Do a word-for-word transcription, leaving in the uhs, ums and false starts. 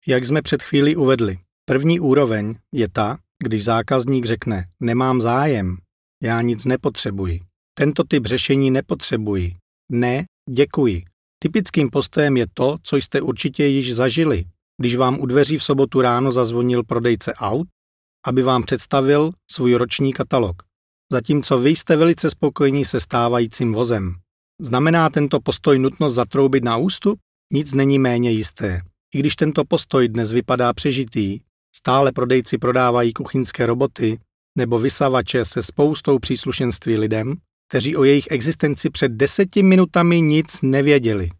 Jak jsme před chvílí uvedli, první úroveň je ta, když zákazník řekne nemám zájem, já nic nepotřebuji. Tento typ řešení nepotřebuji. Ne, děkuji. Typickým postojem je to, co jste určitě již zažili, když vám u dveří v sobotu ráno zazvonil prodejce aut, aby vám představil svůj roční katalog. Zatímco vy jste velice spokojení se stávajícím vozem. Znamená tento postoj nutnost zatroubit na ústup? Nic není méně jisté. I když tento postoj dnes vypadá přežitý, stále prodejci prodávají kuchyňské roboty nebo vysavače se spoustou příslušenství lidem, kteří o jejich existenci před deseti minutami nic nevěděli.